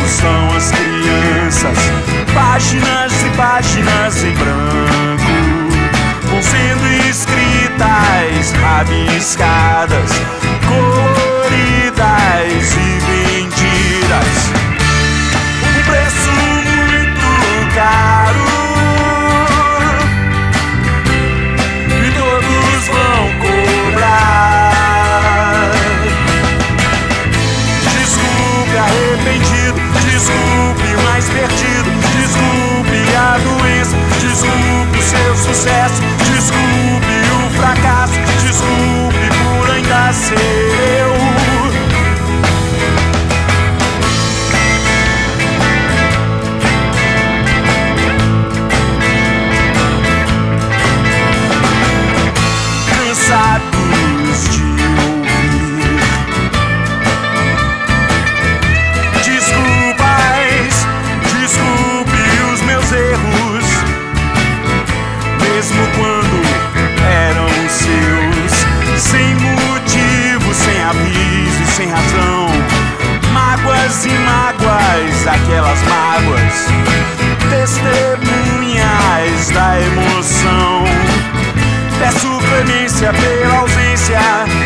são as crianças. Páginas e páginas em branco vão sendo escritas, rabiscadas, coloridas e vendidas. Um preço muito caro e todos vão cobrar. Desculpe arrependido, desculpe o mais perdido, desculpe a doença, desculpe o seu sucesso, desculpe o fracasso, desculpe por ainda ser eu. Cansados de ouvir desculpas, desculpe os meus erros, mesmo quando eram seus, sem motivo, sem aviso, sem razão. Mágoas e mágoas, aquelas mágoas, testemunhas da emoção. Peço clemência pela ausência,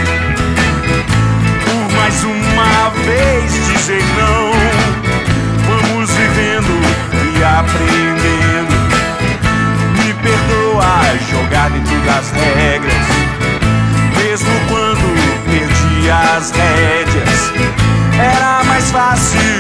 por mais uma vez dizer não. Vamos vivendo e aprendendo. Me perdoa jogar dentro das regras, mesmo quando perdi as rédeas. Era mais fácil